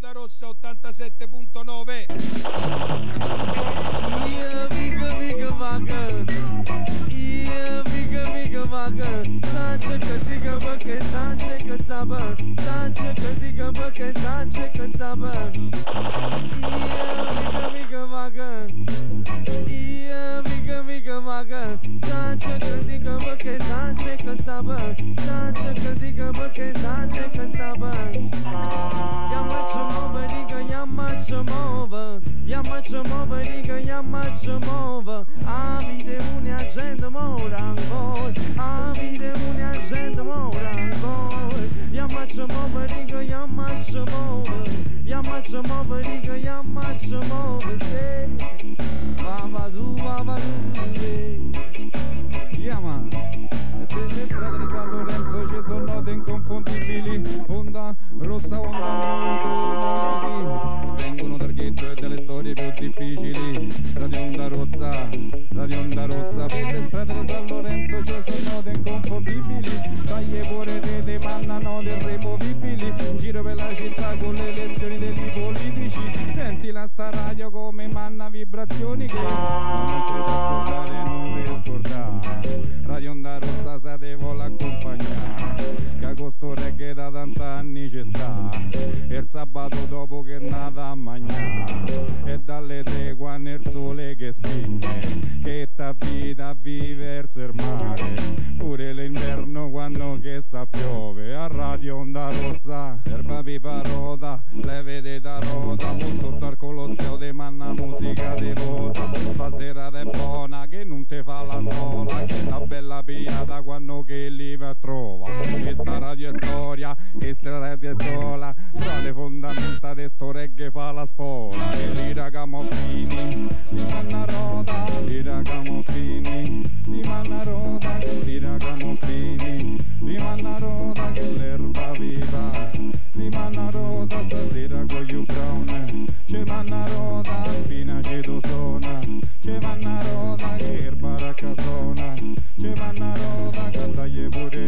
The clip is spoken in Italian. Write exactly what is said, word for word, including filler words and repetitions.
Onda Rossa ottantasette punto nove. Yeah, mica mica vaga. Yeah, mica mica vaga. Sanche che dica perché sanche che saba. Sanche che dica perché sanche che saba. Yeah, mica mica vaga. Yeah, mica mica vaga. Sanche che dica perché sanche che saba. Sanche che dica perché sanche che saba. Yamachamo diga yamachamo. Yamachamo diga yamachamo. Avide un'agenda morangol. Avide un'agenda morangol. Yamachamo diga yamachamo. Yamachamo diga yamachamo. Vavadu vavadu. Yama. Delle strade di San Lorenzo ci sono note inconfondibili. Onda rossa, onda nuovo. Vengono dal ghetto e dalle storie più difficili. Radio Onda Rossa, Radio Onda Rossa. Per le strade di San Lorenzo ci sono note inconfondibili. Taglie pure te mandano dei removibili. In giro per la città con le lezioni degli politici. Senti la sta radio come manna vibrazioni che non ti può scordare, non mi scordare. Radio Onda Rossa se devo l'accompagnare. Che questo reggae da tant'anni ci sta. E il sabato dopo che è nata a mangiare. E dalle tre quando il sole che spinge. Che t'avvita a vivere verso il mare. Pure l'inverno quando che sta piove. A Radio Onda Rossa, erba pipa rota, leve da rota. Sotto al Colosseo te manna musica di voto. Stasera è buona che non te fa la sola. Che la bella piata quando che li va a trova. Questa radio è storia, questa radio è sola. Tra le fondamenta di sto reggae fa la spola. E li ragamo fini, li manna rota. Li ragamo fini, li manna rota. Li ragamo fini, li manna rota. Che l'erba viva, li manna rota. Stasera con you brown. C'è manna rota, fino a ceto sona. C'è manna rota, che erba raccasona. C'è manna rota, cantaglie pure